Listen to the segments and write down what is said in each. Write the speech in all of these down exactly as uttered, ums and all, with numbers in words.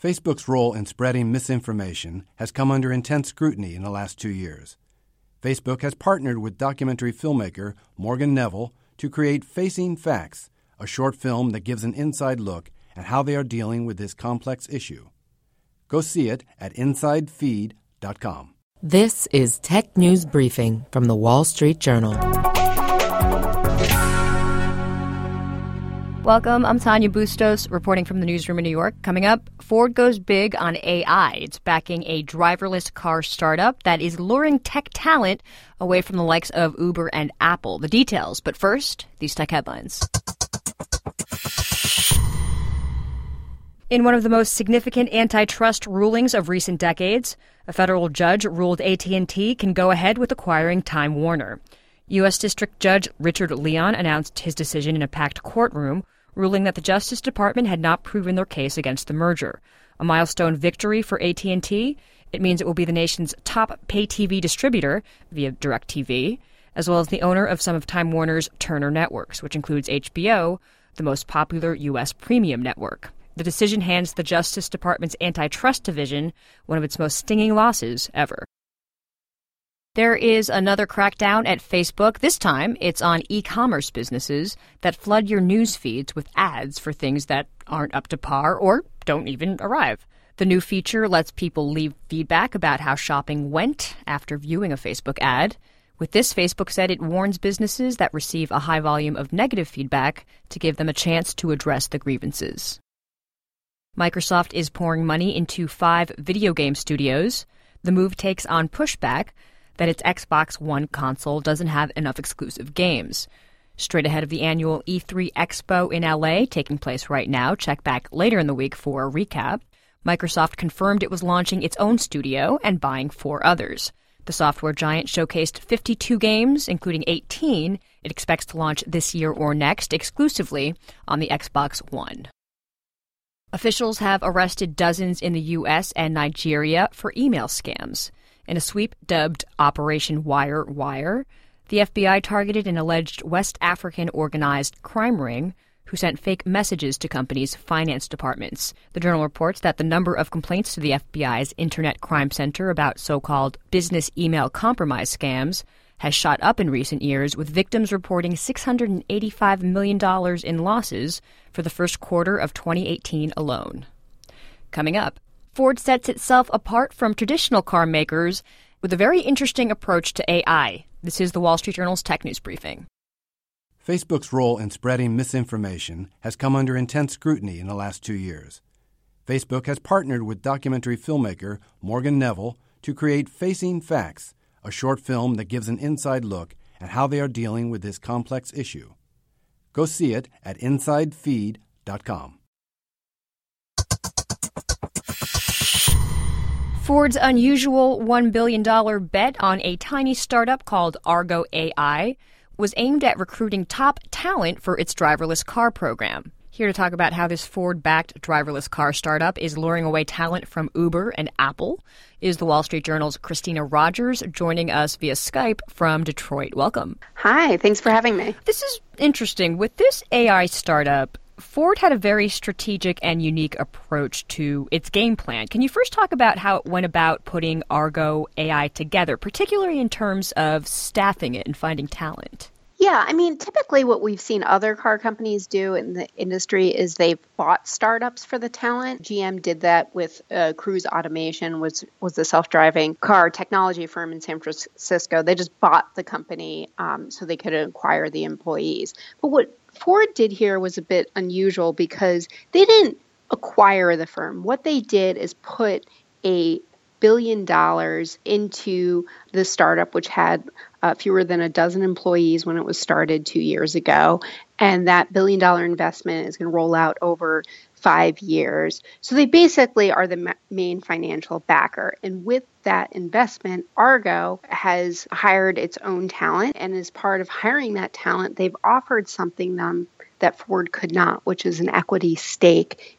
Facebook's role in spreading misinformation has come under intense scrutiny in the last two years. Facebook has partnered with documentary filmmaker Morgan Neville to create Facing Facts, a short film that gives an inside look at how they are dealing with this complex issue. Go see it at inside feed dot com. This is Tech News Briefing from The Wall Street Journal. Welcome. I'm Tanya Bustos, reporting from the newsroom in New York. Coming up, Ford goes big on A I. It's backing a driverless car startup that is luring tech talent away from the likes of Uber and Apple. The details, but first, these tech headlines. In one of the most significant antitrust rulings of recent decades, a federal judge ruled A T and T can go ahead with acquiring Time Warner. U S. District Judge Richard Leon announced his decision in a packed courtroom, ruling that the Justice Department had not proven their case against the merger. A milestone victory for A T and T. It means it will be the nation's top pay-T V distributor via DirecTV, as well as the owner of some of Time Warner's Turner networks, which includes H B O, the most popular U S premium network. The decision hands the Justice Department's antitrust division one of its most stinging losses ever. There is another crackdown at Facebook. This time, it's on e-commerce businesses that flood your news feeds with ads for things that aren't up to par or don't even arrive. The new feature lets people leave feedback about how shopping went after viewing a Facebook ad. With this, Facebook said it warns businesses that receive a high volume of negative feedback to give them a chance to address the grievances. Microsoft is pouring money into five video game studios. The move takes on pushback that its Xbox One console doesn't have enough exclusive games. Straight ahead of the annual E three Expo in L A, taking place right now, check back later in the week for a recap, Microsoft confirmed it was launching its own studio and buying four others. The software giant showcased fifty-two games, including eighteen it expects to launch this year or next exclusively on the Xbox One. Officials have arrested dozens in the U S and Nigeria for email scams. In a sweep dubbed Operation Wire Wire, the F B I targeted an alleged West African organized crime ring who sent fake messages to companies' finance departments. The Journal reports that the number of complaints to the F B I's Internet Crime Center about so-called business email compromise scams has shot up in recent years, with victims reporting six hundred eighty-five million dollars in losses for the first quarter of twenty eighteen alone. Coming up, Ford sets itself apart from traditional car makers with a very interesting approach to A I. This is the Wall Street Journal's Tech News Briefing. Facebook's role in spreading misinformation has come under intense scrutiny in the last two years. Facebook has partnered with documentary filmmaker Morgan Neville to create Facing Facts, a short film that gives an inside look at how they are dealing with this complex issue. Go see it at inside feed dot com. Ford's unusual one billion dollars bet on a tiny startup called Argo A I was aimed at recruiting top talent for its driverless car program. Here to talk about how this Ford-backed driverless car startup is luring away talent from Uber and Apple is the Wall Street Journal's Christina Rogers, joining us via Skype from Detroit. Welcome. Hi, thanks for having me. This is interesting. With this A I startup, Ford had a very strategic and unique approach to its game plan. Can you first talk about how it went about putting Argo A I together, particularly in terms of staffing it and finding talent? Yeah, I mean, typically what we've seen other car companies do in the industry is they've bought startups for the talent. G M did that with uh, Cruise Automation, which was the self-driving car technology firm in San Francisco. They just bought the company um, so they could acquire the employees. But what Ford did here was a bit unusual because they didn't acquire the firm. What they did is put a billion dollars into the startup, which had uh, fewer than a dozen employees when it was started two years ago. And that billion dollar investment is going to roll out over five years. So they basically are the ma- main financial backer. And with that investment, Argo has hired its own talent. And as part of hiring that talent, they've offered something them that Ford could not, which is an equity stake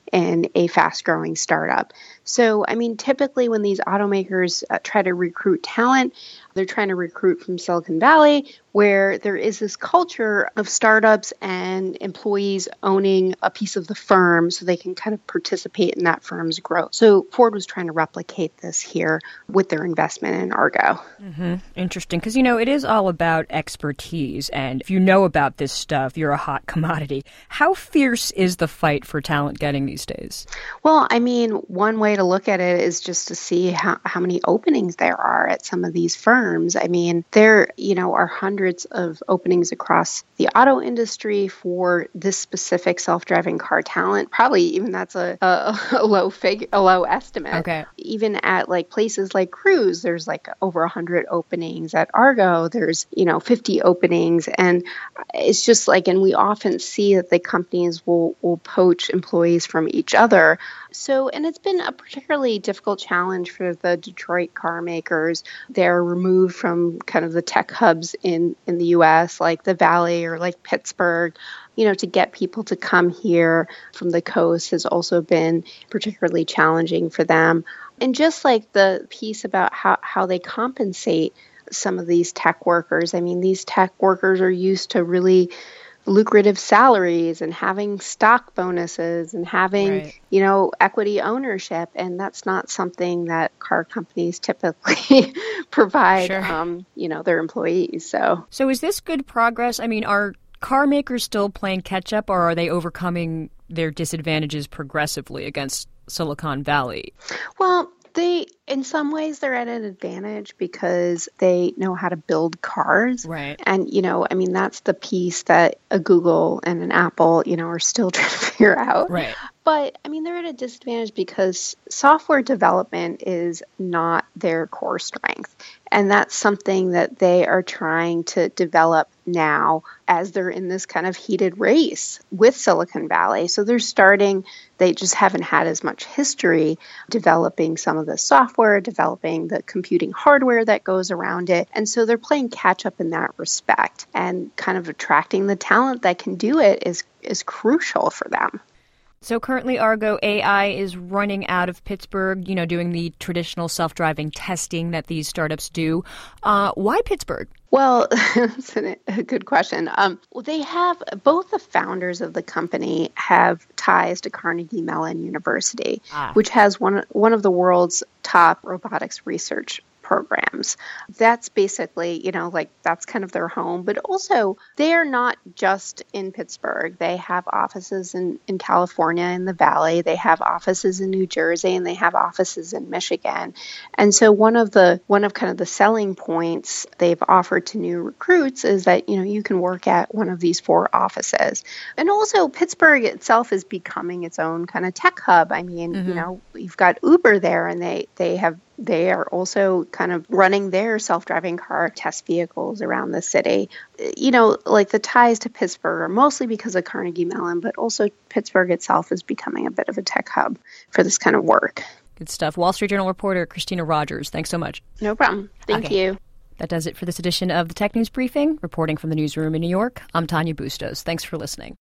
in a fast-growing startup. So, I mean, typically when these automakers uh, try to recruit talent, they're trying to recruit from Silicon Valley, where there is this culture of startups and employees owning a piece of the firm so they can kind of participate in that firm's growth. So Ford was trying to replicate this here with their investment in Argo. Mm-hmm. Interesting, because, you know, it is all about expertise. And if you know about this stuff, you're a hot commodity. How fierce is the fight for talent getting these days? Well, I mean, one way to look at it is just to see how, how many openings there are at some of these firms. I mean, there, you know, are hundreds of openings across the auto industry for this specific self-driving car talent. Probably even that's a, a, a low figure, a low estimate. Okay. Even at like places like Cruise, there's like over one hundred openings. At Argo, there's, you know, fifty openings. And it's just like, and we often see that the companies will, will poach employees from each other. So, and it's been a particularly difficult challenge for the Detroit car makers. They're removed from kind of the tech hubs in, in the U S, like the Valley or like Pittsburgh. You know, to get people to come here from the coast has also been particularly challenging for them. And just like the piece about how, how they compensate some of these tech workers, I mean, these tech workers are used to really lucrative salaries and having stock bonuses and having, right. you know, equity ownership. And that's not something that car companies typically provide, sure. um, you know, their employees. So, so is this good progress? I mean, are car makers still playing catch up, or are they overcoming their disadvantages progressively against Silicon Valley? Well, they, in some ways, they're at an advantage because they know how to build cars. Right. And, you know, I mean, that's the piece that a Google and an Apple, you know, are still trying to figure out. Right. But, I mean, they're at a disadvantage because software development is not their core strength. And that's something that they are trying to develop now as they're in this kind of heated race with Silicon Valley. So they're starting, they just haven't had as much history developing some of the software, developing the computing hardware that goes around it. And so they're playing catch up in that respect, and kind of attracting the talent that can do it is is crucial for them. So currently Argo A I is running out of Pittsburgh, you know, doing the traditional self-driving testing that these startups do. Uh, why Pittsburgh? Well, that's a good question. Um, well, they have, both the founders of the company have ties to Carnegie Mellon University, ah. which has one one of the world's top robotics research programs. That's basically, you know, like that's kind of their home, but also they are not just in Pittsburgh. They have offices in, in California, in the Valley. They have offices in New Jersey, and they have offices in Michigan. And so one of the, one of kind of the selling points they've offered to new recruits is that, you know, you can work at one of these four offices. And also Pittsburgh itself is becoming its own kind of tech hub. I mean, mm-hmm. you know, you've got Uber there, and they, they have They are also kind of running their self-driving car test vehicles around the city. You know, like the ties to Pittsburgh are mostly because of Carnegie Mellon, but also Pittsburgh itself is becoming a bit of a tech hub for this kind of work. Good stuff. Wall Street Journal reporter Christina Rogers, thanks so much. No problem. Thank okay. you. That does it for this edition of the Tech News Briefing. Reporting from the newsroom in New York, I'm Tanya Bustos. Thanks for listening.